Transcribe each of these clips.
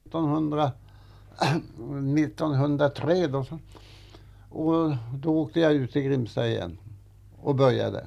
1903 då. Och då åkte jag ut till Grimsta igen och började.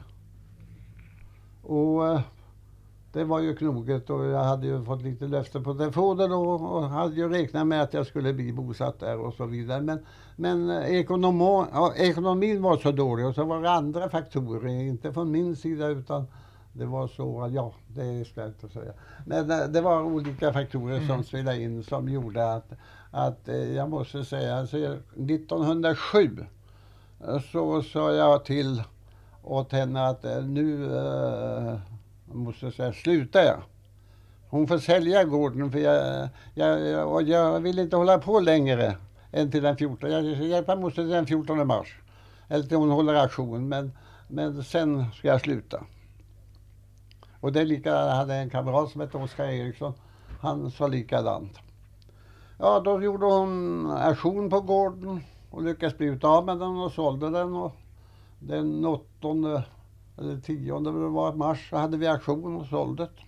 Och det var ju knoget och jag hade ju fått lite löfte på telefonen då och hade ju räknat med att jag skulle bli bosatt där och så vidare. Men ekonomin var så dålig och så var det andra faktorer, inte från min sida utan det var så, ja, det är svårt att säga. Men det var olika faktorer som spelade in som gjorde att jag måste säga, alltså 1907 så sa jag till åt henne att nu måste säga sluta jag. Hon får sälja gården för jag vill inte hålla på längre än till den 14. Jag måste till den 14 mars. Eller till hon håller aktion men sen ska jag sluta. Och det är lika, jag hade en kamrat som hette Oskar Eriksson. Han sa likadant. Ja, då gjorde hon aktion på gården och lyckades bli av med den och sålde den. Och den 8 eller 10 det var mars så hade vi aktion och sålde det.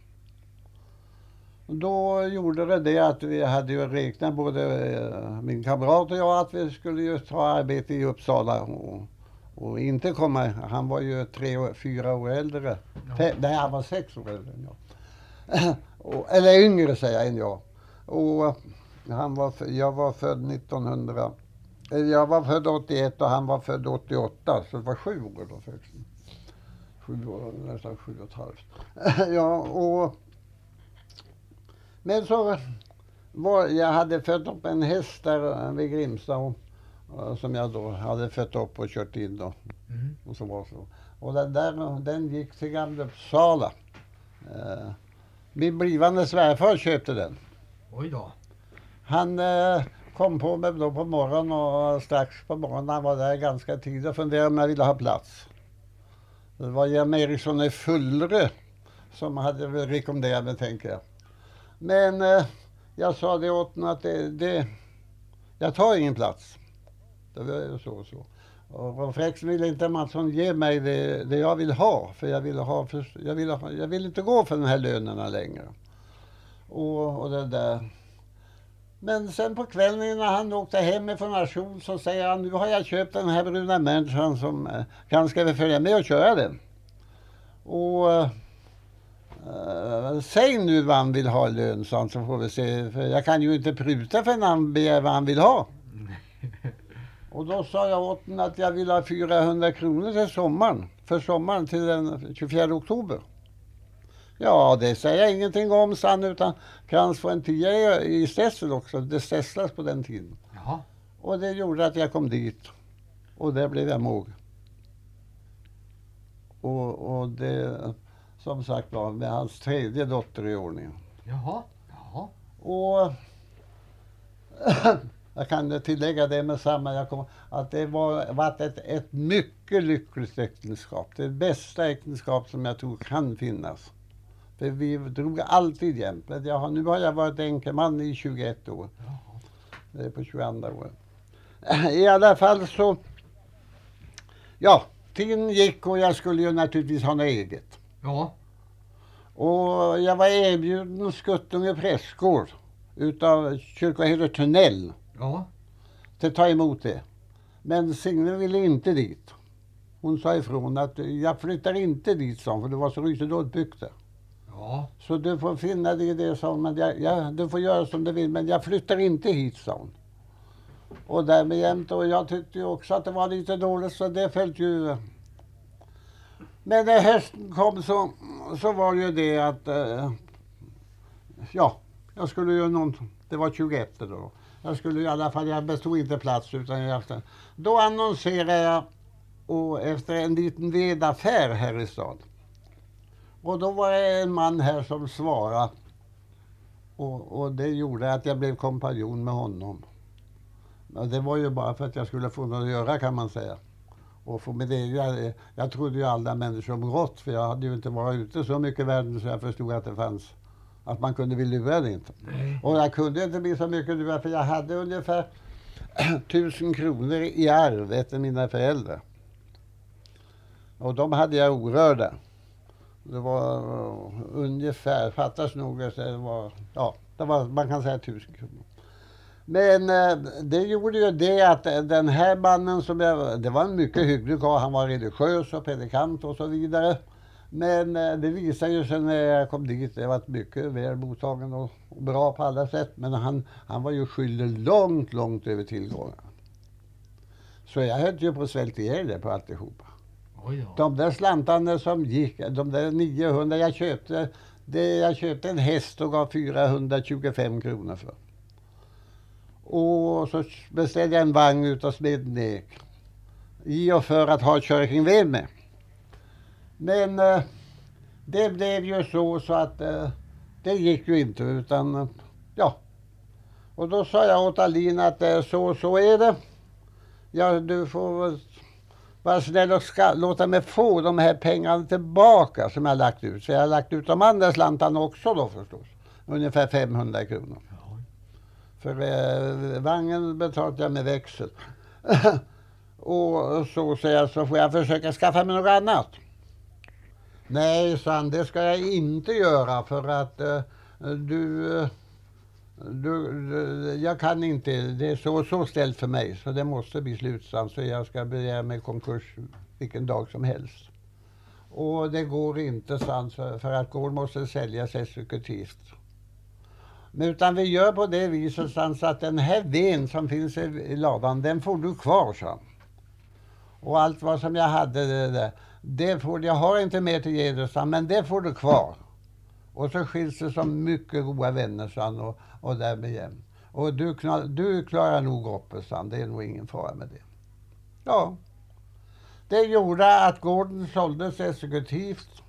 Då gjorde det att vi hade ju räknat både min kamrat och jag att vi skulle ju ta arbete i Uppsala och inte komma, han var ju 3-4 år äldre. Nej, han var 6 år äldre än jag. Eller yngre säger jag än jag. Och jag var född 81 och han var född 88 så det var 7 år då faktiskt. 7 år, nästan 7,5. Ja, och men så jag hade fött upp en häst där vid Grimsta som jag då hade fött upp och kört in då. Och så var så. Och den gick till Gamla Uppsala. Min blivande svärfar köpte den. Oj då. Han kom på mig då på morgonen och strax på morgonen han var där ganska tidigt och funderade om jag ville ha plats. Det var Jan Eriksson i Fullre som hade rekommenderat mig, tänker jag. Men jag sa det åt honom att jag tar ingen plats. Det var ju så. Och Fräx ville inte Mattsson ge mig det jag vill ha. För jag vill inte gå för den här lönerna längre. Och det där. Men sen på kvällen när han åkte hem från nation så säger han, nu har jag köpt den här bruna människan som ska vi följa med och köra den. Och säg nu vad han vill ha i lön, så får vi se. För jag kan ju inte pruta för han begär vad han vill ha. Och då sa jag åt honom att jag vill ha 400 kronor till sommaren. För sommaren till den 24 oktober. Ja, det säger jag ingenting om, sann, utan kan få en 10 i Stessel också. Det stässlas på den tiden. Jaha. Och det gjorde att jag kom dit. Och där blev jag måg. Och det, som sagt var, med hans 3:e dotter i ordningen. Jaha. Och jag kan tillägga det med samma, att det var ett mycket lyckligt äktenskap. Det bästa äktenskap som jag tror kan finnas. För vi drog alltid jämt. Nu har jag varit enkelman i 21 år. Jaha. Det är på 22 år. I alla fall så, ja, tiden gick och jag skulle ju naturligtvis ha något eget. Ja. Och jag var erbjuden Skuttunge prästgård utav kyrkoherde Tunnell. Ja. Till att ta emot det. Men Signe ville inte dit. Hon sa ifrån att jag flyttar inte dit, sa hon, för det var så rysedåligt byggt där. Ja. Så du får finna dig i det, sa hon, men du får göra som du vill, men jag flyttar inte hit, sa hon. Och därmed jämt, och jag tyckte ju också att det var lite dåligt, så det följde ju. Men när hösten kom så var det ju det att ja, jag skulle ju det var 21 då. Jag skulle i alla fall, jag bestod inte plats utan då annonserade jag och efter en liten vedaffär här i stan. Och då var det en man här som svarade och det gjorde att jag blev kompanjon med honom. Men det var ju bara för att jag skulle få något att göra, kan man säga. Och för det, jag trodde ju alla människor om rått, för jag hade ju inte varit ute så mycket i världen så jag förstod att det fanns, att man kunde bli lurad inte. Och jag kunde inte bli så mycket lurad, för jag hade ungefär 1000 kronor i arv efter mina föräldrar. Och de hade jag orörda. Det var ungefär, fattas nog, det var, man kan säga 1000 kronor. Men det gjorde ju det att den här mannen det var en mycket hygglig karl, han var religiös och predikant och så vidare. Men det visade ju sig när jag kom dit, det var mycket väl mottagen och bra på alla sätt. Men han var ju skyldig långt över tillgångar. Så jag höll ju på att svälta ihjäl det på alltihopa. De där slantarna som gick, de där 900, jag köpte en häst och gav 425 kronor för. Och så beställde jag en vagn utav Smednek. I och för att ha körkingved med. Men det blev ju så att det gick ju inte utan ja. Och då sa jag åt Alin att så är det. Ja, du får vara snäll och låta mig få de här pengarna tillbaka som jag lagt ut. Så jag har lagt ut de andra slantarna också då förstås. Ungefär 500 kronor. För vagnen betalade jag med växel. Och så säger jag, så får jag försöka skaffa mig något annat. Nej, sa han, det ska jag inte göra för att jag kan inte, det är så ställt för mig så det måste bli slutsamt så jag ska begära mig konkurs vilken dag som helst. Och det går inte, sant, för att gården måste säljas exekutivt. Men utan vi gör på det viset, så att den här ven som finns i ladan, den får du kvar, så. Och allt vad som jag hade det får jag har inte mer till Gedersson, men det får du kvar. Och så skiljs det som mycket goda vänner, så, och där med igen. Och du klarar nog upp, så, det är nog ingen fara med det. Ja. Det gjorde att gården såldes exekutivt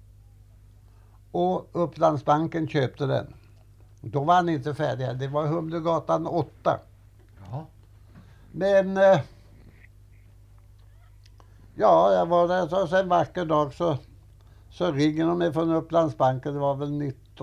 och Upplandsbanken köpte den. Då var han inte färdig. Det var Humlegatan 8. Ja. Men jag var där så en vacker dag så ringer de mig från Upplandsbanken. Det var väl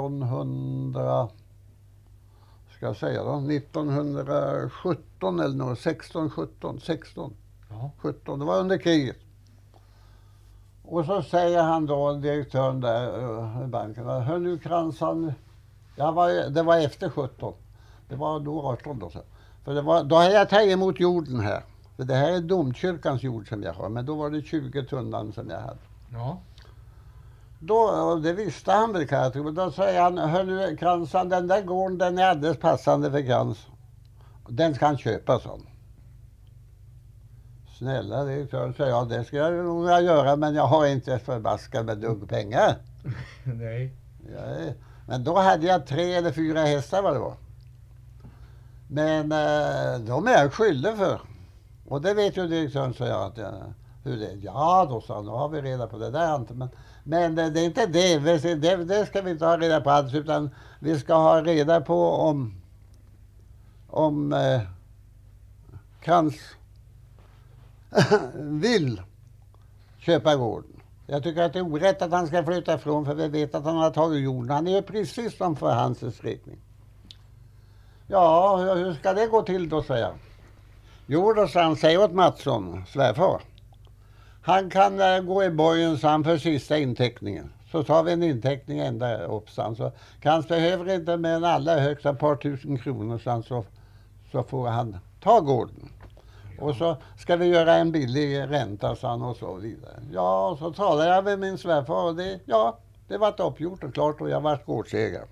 1917 eller något, 16. Ja. 17, det var under kriget. Och så säger han då, direktören där i banken, hör nu Kransson, det var efter 17. Det var då 18 då. För då har jag tagit emot jorden här. För det här är domkyrkans jord som jag har, men då var det 20 tunnan som jag hade. Ja. Då, det visste han väl kanske, men då säger han, hör nu Kransson, den där gården den är alldeles passande för Krans. Den ska han köpa, sån. Snälla direktören, säger jag, det ska jag nog göra, men jag har inte förbaskat med dugg pengar. Nej. Men då hade jag 3 eller 4 hästar vad det var. Men de är jag skyldig för. Och det vet ju direktören, så jag, att hur det är. Ja då, sa han, nu har vi reda på det där inte. Men det är inte det ska vi inte ha reda på alls, utan vi ska ha reda på om Krans vill köpa gården. Jag tycker att det är orätt att han ska flytta ifrån, för vi vet att han har tagit jorden. Han är ju precis som för hans räkning. Ja, hur ska det gå till då, säger jag. Jo då, sa han, säg åt Mattsson, svärfar. Han kan gå i borgen, så han, för sista inteckningen. Så tar vi en inteckning ända upp, så han. Så Krans behöver inte med en allra högst ett par tusen kronor, så får han ta gården. Och så ska vi göra en billig ränta, sa han, och så vidare. Ja, så talade jag med min svärfar och det var uppgjort och klart, och jag var gårdsägare.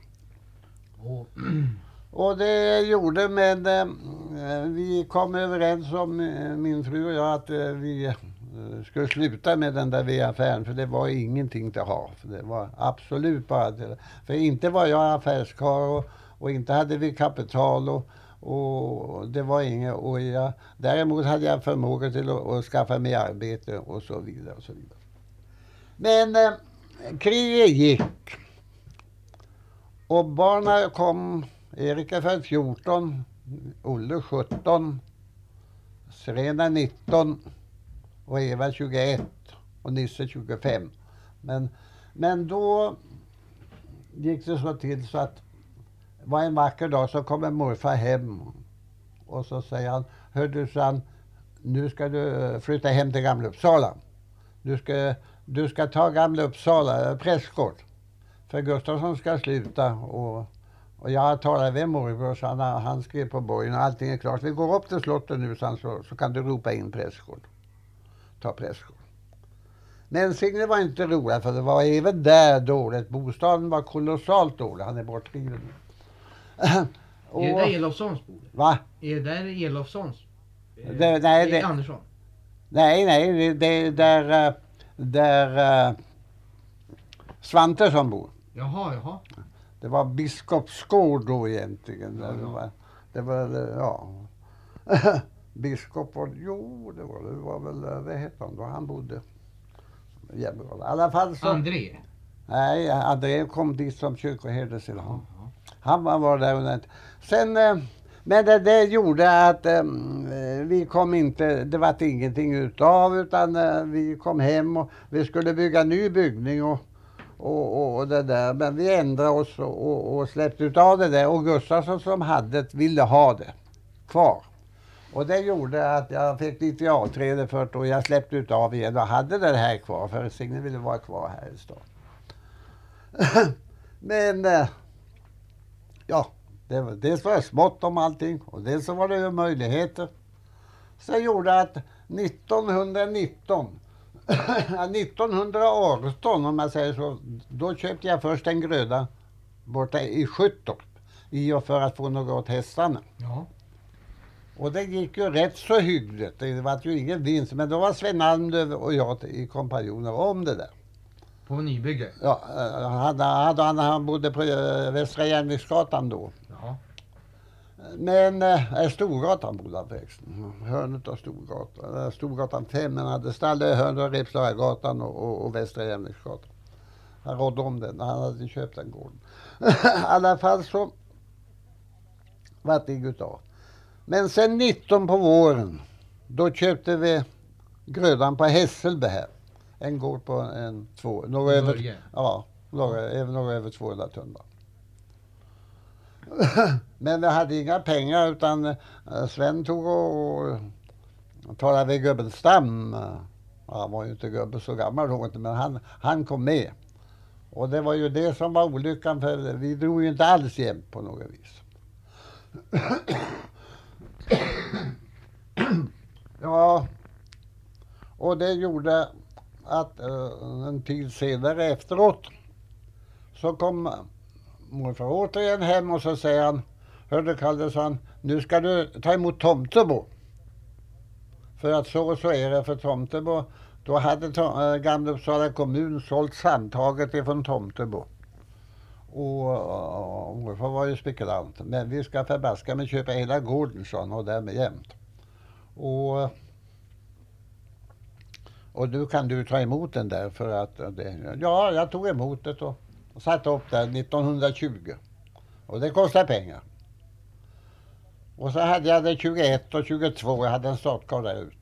Och det gjorde, men vi kom överens om, min fru och jag, att vi skulle sluta med den där V-affären, för det var ingenting till att ha. För det var absolut bara till, för inte var jag affärskar och inte hade vi kapital och det var inget, och däremot hade jag förmåga till att skaffa mig arbete och så vidare och så vidare. Men kriget gick och barnen kom. Erik är född 14, Olle 17, Serena 19 och Eva 21 och Nisse 25. Men då gick det så till så att det var en vacker dag, så kommer morfar hem och så säger han, hör du, så han, nu ska du flytta hem till Gamla Uppsala. Du ska du ska ta Gamla Uppsala prästgård. För Gustafsson ska sluta och jag talade med morbror så han skrev på borgen och allting är klart. Vi går upp till slottet nu så kan du ropa in prästgård. Ta prästgård. Men Signe var inte rolig för det var även där dåligt. Bostaden var kolossalt dålig. Han är bortskriven. Är det där Elofssons bor? Va? Är det där Elofssons? Nej, Andersson? Nej, det är där Svante som bor. Jaha. Det var Biskopsgård då egentligen. Ja. Det var ja. Biskop och det var väl vad heter han då? Han bodde jävla. I alla fall så André? Nej, André kom dit som kyrkoherde sedan. Ja. Han var där under sen men det gjorde att vi kom inte, det var ingenting utav utan vi kom hem och vi skulle bygga ny byggning och det där. Men vi ändrade oss och släppte utav det där och Gustafsson som hade ville ha det kvar. Och det gjorde att jag fick lite avträde för det och jag släppte utav igen och hade det här kvar för Signe ville vara kvar här i stan. Men ja, det var smått om allting och det så var det ju möjligheter. Så jag gjorde att 1918 om man säger så, då köpte jag först en gröda borta i Skyttorp för att få något åt hästarna. Ja. Och det gick ju rätt så hyggligt. Det var ju ingen vinst. Men då var Sven Almlöv och jag i kompanjoner om det där. På nybygge? Ja, han bodde på Västra Järnvägsgatan då. Ja. Men Storgatan bodde han förresten. Hörnet av Storgatan. Storgatan 5, men hade stället hörnet av Repslagagatan och Västra Järnvägsgatan. Han rådde om den. Han hade köpt den gården. I alla fall så var det inget av. Men sen 19 på våren, då köpte vi grödan på Hässelby här. En gård på några över 200 tunnor. Men vi hade inga pengar utan Sven tog och talade med gubben Stam. Han var ju inte gubben så gammal då inte, men han kom med. Och det var ju det som var olyckan för vi drog ju inte alls jämt på något vis. Ja, och det gjorde att en tid senare efteråt så kom morfar återigen hem och så säger han, hörde Kalle, sa han, nu ska du ta emot Tomtebo. För att så är det för Tomtebo. Då hade Gamla Uppsala kommun sålt samtaget ifrån Tomtebo. Och morfar var ju spekulant. Men vi ska förbaska med köpa hela gården, sa han, och därmed jämt. Och nu kan du ta emot den där för att ja, jag tog emot det och satte upp där 1920. Och det kostar pengar. Och så hade jag det 21 och 22, jag hade en startkar där ute.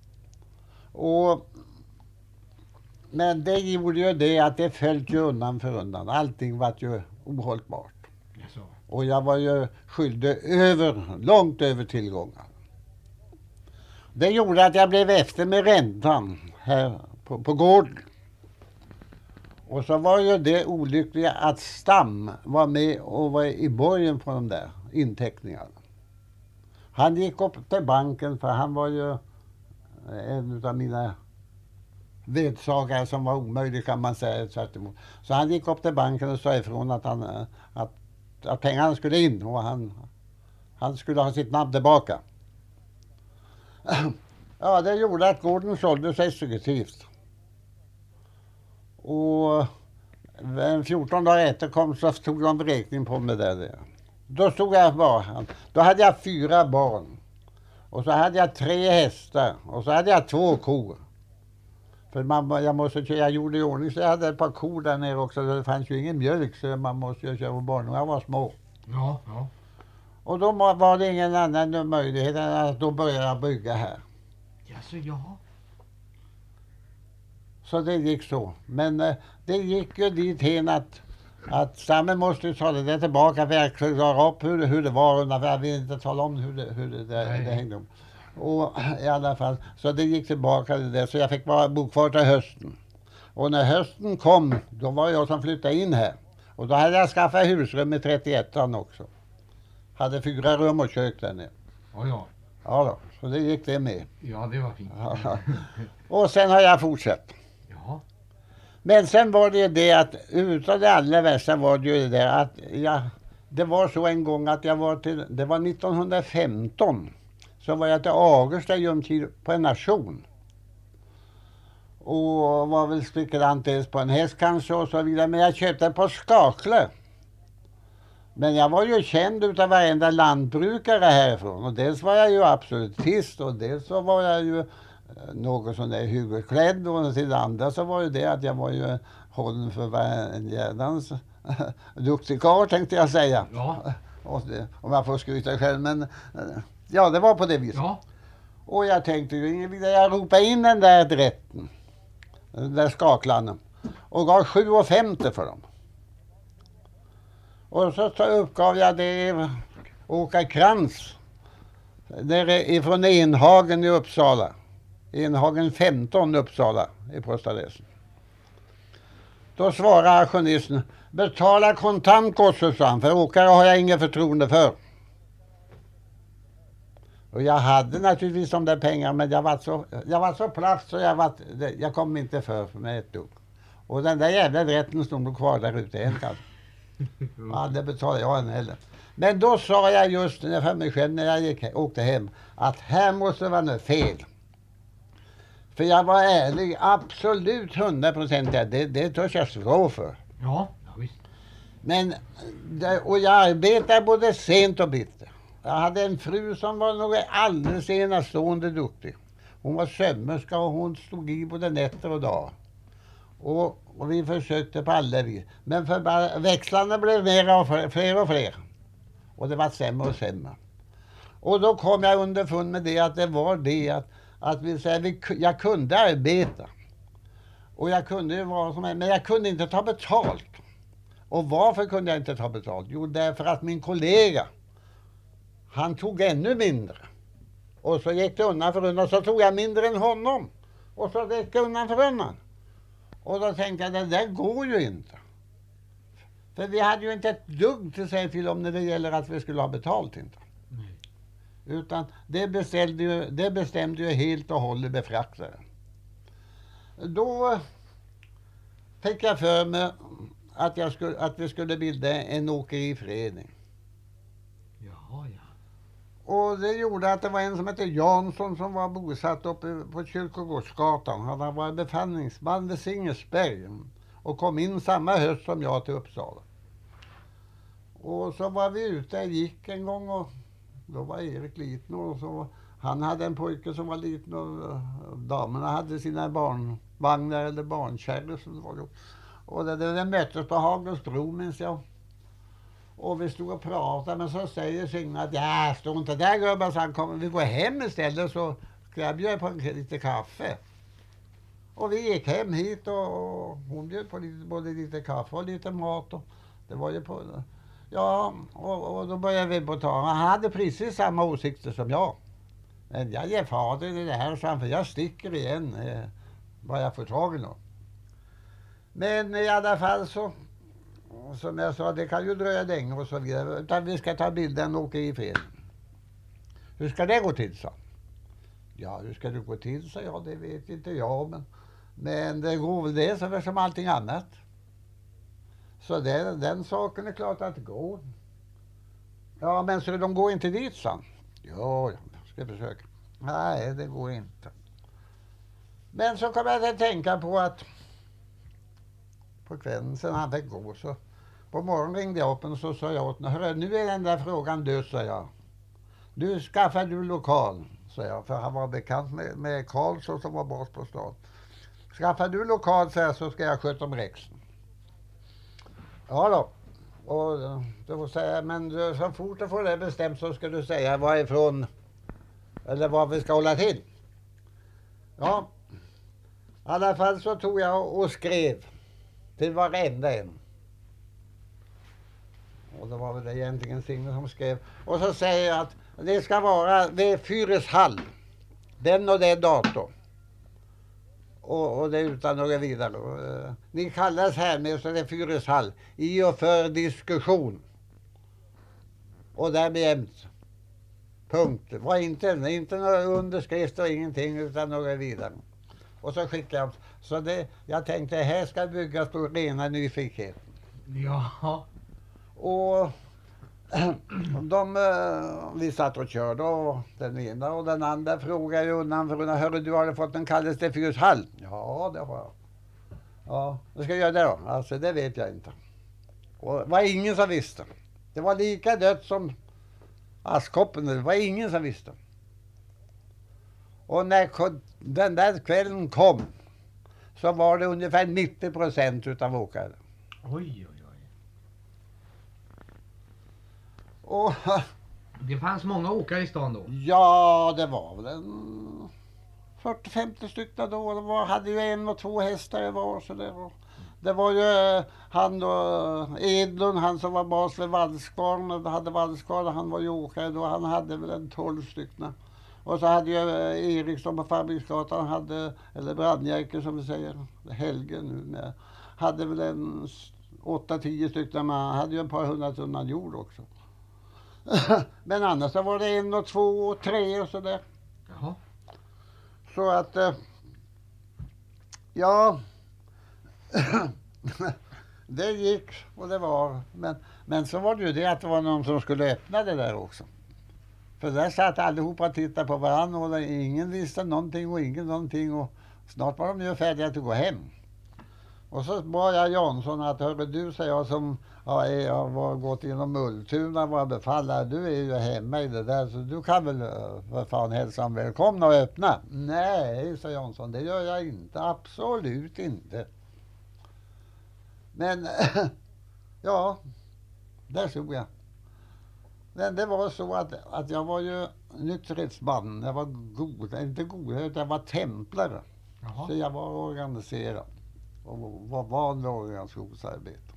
Men det gjorde ju det att det följde ju undan för undan. Allting var ju ohållbart. Jaså. Och jag var ju skyldig långt över tillgångar. Det gjorde att jag blev efter med räntan här på gården. Och så var ju det olyckliga att Stam var med och var i borgen på de där inteckningarna. Han gick upp till banken för han var ju en av mina vedsagare som var omöjlig kan man säga. Tvärtemot. Så han gick upp till banken och sa ifrån att att pengarna skulle in och han skulle ha sitt namn tillbaka. Ja, det gjorde att gården såldes exekutivt. Och 14 dagar efter kom så tog de beräkning på mig där. Då stod jag bara. Då hade jag 4 barn. Och så hade jag 3 hästar. Och så hade jag 2 kor. För jag gjorde i ordning så jag hade ett par kor där nere också. Det fanns ju ingen mjölk så man måste ju köra barn. Jag var små. Ja. Och då var det ingen annan möjlighet än att då började jag bygga här. Jaså, ja. Så det gick så. Men det gick ju dit hen att Stammen måste ju ta det där tillbaka för jag klarade upp hur det var. För jag vill inte tala om hur det hängde om. Och i alla fall, så det gick tillbaka det där. Så jag fick bara bo kvar till hösten. Och när hösten kom, då var jag som flyttade in här. Och då hade jag skaffat husrum i 31an också. Hade 4 rum och kök där nere. Ja, ja. Ja då, så det gick det med. Ja, det var fint. Ja. Och sen har jag fortsatt. Ja. Men sen var det ju det att utav det allra värsta var det ju det att det var så en gång att jag var till, det var 1915, så var jag till Agersta Ljungskile på en nation. Och var väl spekulant dels på en häst kanske och så vidare, men jag köpte på Skakle. Men jag var ju känd utav varenda lantbrukare härifrån, och dels var jag ju absolutist och dels så var jag ju något sån där huvudklädd, och till det andra så var ju det att jag var ju hållen för en jädans duktig karl, tänkte jag säga. Ja. Och det, om jag får skryta själv, men ja, det var på det viset. Ja. Och jag tänkte ju ingen vidare, jag ropade in den där drätten, den där skaklarna, och gav 7,50 för dem. Och så uppgav jag det Åka Krantz där ifrån Enhagen i Uppsala. Enhagen 15 Uppsala i postadressen. Då svarade auktionisten: betala kontant gosse, sa han, för åkare har jag inget förtroende för. Och jag hade naturligtvis de där pengarna, men jag var så platt så jag kom inte för med ett dugg. Och den där jävla rätten stod nog kvar där ute en kanske. Ja, det betalade jag en heller. Men då sa jag just för mig själv när jag åkte hem att här måste det vara något fel. För jag var ärlig, absolut 100%, det törs jag slå för. Ja, visst. Men, och jag arbetade både sent och bitter. Jag hade en fru som var något alldeles enastående duktig. Hon var sömmerska och hon stod i både nätter och dagar. Och vi försökte på alla vis. Men växlarna blev fler och fler. Och det var sämre och sämre. Och då kom jag underfund med det att det var det att jag kunde arbeta. Och jag kunde ju vara som men jag kunde inte ta betalt. Och varför kunde jag inte ta betalt? Jo, därför att min kollega, han tog ännu mindre. Och så gick det undan för undan, så tog jag mindre än honom. Och så gick det undan för undan. Och då tänkte jag, det där går ju inte. För vi hade ju inte ett dugg till sig till om när det gäller att vi skulle ha betalt inte. Nej. Utan det bestämde ju helt och hållet befraktaren. Då fick jag för mig att vi skulle bilda en åkeriförening. Jaha, ja. Och det gjorde att det var en som hette Jansson som var bosatt uppe på Kyrkogårdsgatan. Han var varit befallningsman vid Singersberg och kom in samma höst som jag till Uppsala. Och så var vi ute och gick en gång, och då var Erik liten, och så han hade en pojke som var liten, och damerna hade sina barnvagnar eller barnkärror som det var då. Och det möttes på Hagelsbro, minns jag. Och vi stod och pratade, men så säger Signe att stå inte där gubbar, så han kommer, vi går hem istället så ska jag bjuda på lite kaffe. Och vi gick hem hit och hon bjöd på både lite kaffe och lite mat, och det var ju på, ja, och då började vi på ta. Han hade precis samma åsikter som jag. Men jag ger fader i det här, för jag sticker igen vad jag får tag i något. Men i alla fall så, som jag sa, det kan ju dröja länge och så vidare. Utan vi ska ta bilden och åka i förening. Hur ska det gå till, så? Ja, hur ska det gå till, så ja, det vet inte jag. Men det går väl det som allting annat. Så den saken är klart att det går. Ja, men så de går inte dit, så? Ja, jag ska försöka. Nej, det går inte. Men så kom jag att tänka på att på kvällen sen han fick gå, så på morgonen ringde jag upp och så sa jag åt honom: hörru, nu är den där frågan död, sa jag. Du skaffar du lokal, sa jag, för han var bekant med Karlsson som var bas på stan. Skaffar du lokal, sa jag, så ska jag sköta om Rexen. Ja då. Och då säger jag, men så fort du får det bestämt så ska du säga varifrån eller vad vi ska hålla till. Ja, i alla fall så tog jag och skrev till varenda en. Och det var väl det egentligen Signe som skrev. Och så säger jag att det ska vara vid Fyreshall. Den och det datum. Och det utan några vidare. Ni kallas härmästare Fyreshall i och för diskussion. Och där jämt. Punkt. Det var inte några underskrifter och ingenting utan några vidare. Och så skickade jag. Så jag tänkte här ska byggas på rena nyfikenheten. Ja. Och vi satt och körde och den ena och den andra frågade ju undan för undan. Hörru, du har fått en kallelse till Fyreshall? Ja, det har jag. Ja, vad ska jag göra det då? Alltså det vet jag inte. Och det var ingen som visste. Det var lika dött som askkoppen. Det var ingen som visste. Och när den där kvällen kom så var det ungefär 90% utav åkare. Oj. Och Det fanns många åkare i stan då? ja, det var väl en 40-50 stycken då. Hade ju 1 och 2 hästar var. Så det var ju han då, Edlund, han som var bas vid Vallskvarn, hade Vallskvarn, han var ju åkare då. Han hade väl en 12 stycken. Och så hade ju Eriksson på Fabriksgatan, eller Brandjärke som vi säger, Helge nu med, hade väl en 8-10 stycken, men han hade ju ett par 100 tunnan jord också. Men annars så var det 1 och 2 och 3 och sådär. Jaha. Så att ja det gick och det var, men så var det ju det att det var någon som skulle öppna det där också. För där satt allihopa och tittade på varandra och ingen visste någonting och ingen någonting, och snart var de ju färdiga att gå hem. Och så bad jag Jansson att hörde du, säger jag, som jag var gått inom Mulltuna, var befallare, du är ju hemma i det där, så du kan väl för fan hälsa om välkomna och öppna. Nej, sa Jansson, det gör jag inte, absolut inte. Men ja, där såg jag. Men det var så att jag var ju nykterhetsman, jag var inte god, jag var templare. Jaha. Så jag var organiserad och var van vid organisationsarbete.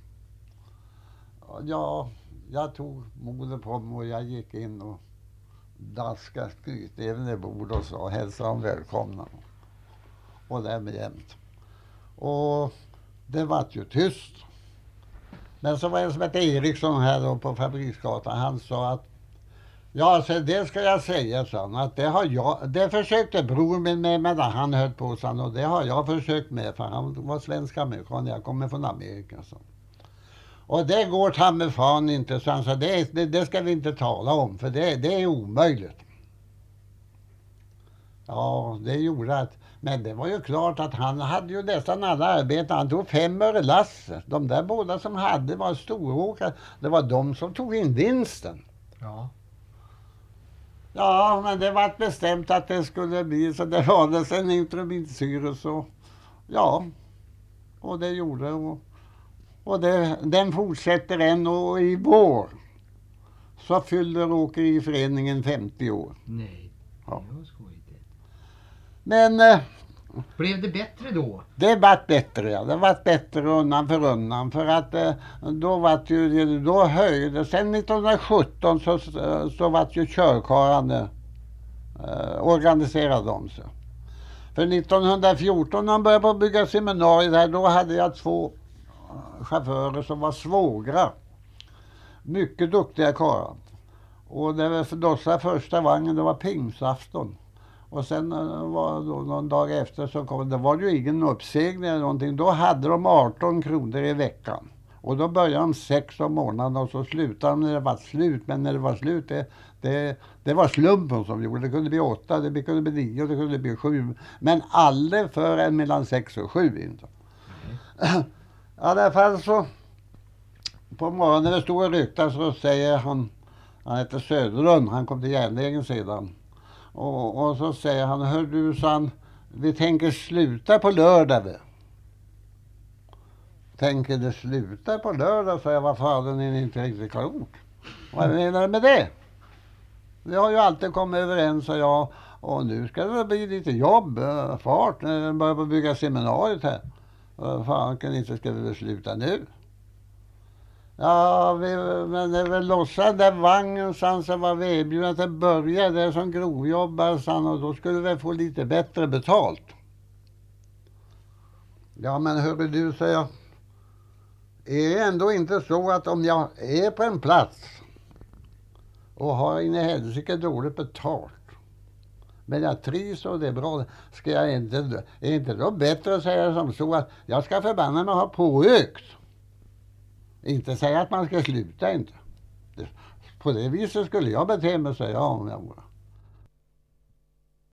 Ja, jag tog modet på mig och jag gick in och daskade skrytnäven i bord och sa hälsa om välkomna. Och därmed jämt. Och det var ju tyst. Men så var det som ett Eriksson här då på Fabriksgatan. Han sa att ja, så det ska jag säga, sa han, att det försökte bror min med när han höll på, sa han, och det har jag försökt med, för han var svensk amerikan, jag kommer från Amerika, så. Och det går ta med fan inte, så han sa, det ska vi inte tala om, för det är omöjligt. Ja, det gjorde att, men det var ju klart att han hade ju nästan alla arbeten. Han tog 5 öre lasset. De där båda som hade var storåkare. Det var de som tog in vinsten. Ja. Ja, men det var bestämt att det skulle bli, så det var det sen intromitsyre, så ja. Och det gjorde, och den fortsätter än, och i vår så fyller åkeriföreningen 50 år. Nej, Ja. det var skojigt. Men Blev det bättre då? det vart bättre, ja. Det vart bättre undan för undan. För att då höjde, sen 1917 så vart ju körkarlarna organiserade om sig. För 1914 när man började på bygga seminariet här, då hade jag 2 chaufförer som var svågrar. Mycket duktiga karlar. Och det var för dossa första vagnen, det var pingsafton. Och sen var då någon dag efter så kom det, var ju ingen uppsägning eller någonting. Då hade de 18 kronor i veckan. Och då började de 6 om morgonen och så slutade de när det var slut. Men när det var slut, det var slumpen som gjorde. Det kunde bli 8, det kunde bli 9 och det kunde bli 7. Men aldrig förrän än mellan 6 och 7 inte. I alla fall så på morgonen när det stod och ryktade så säger han heter Söderlund, han kom till järnvägen sedan. Och så säger han, hör du, sa han, vi tänker sluta på lördag. Tänker det sluta på lördag, så jag, vad fan är inte riktigt klok. Vad menar du med det? Vi har ju alltid kommit överens, och jag, och nu ska det bli lite jobb, fart, när vi börjar bygga seminariet här. Fan, kan inte ska vi sluta nu? Ja, men det väl lossade där vagnen, sen så var vi erbjudna att det började som grovjobbare, sen, och då skulle vi få lite bättre betalt. Ja, men hörru du, säger jag. Är det ändå inte så att om jag är på en plats och har in i helsike dåligt betalt, men jag trivs och det är bra, ska jag inte, är inte då bättre att säga som så att jag ska förbanna mig ha påökt? Inte säga att man ska sluta inte. På det viset skulle jag bete mig, säger jag, om jag var.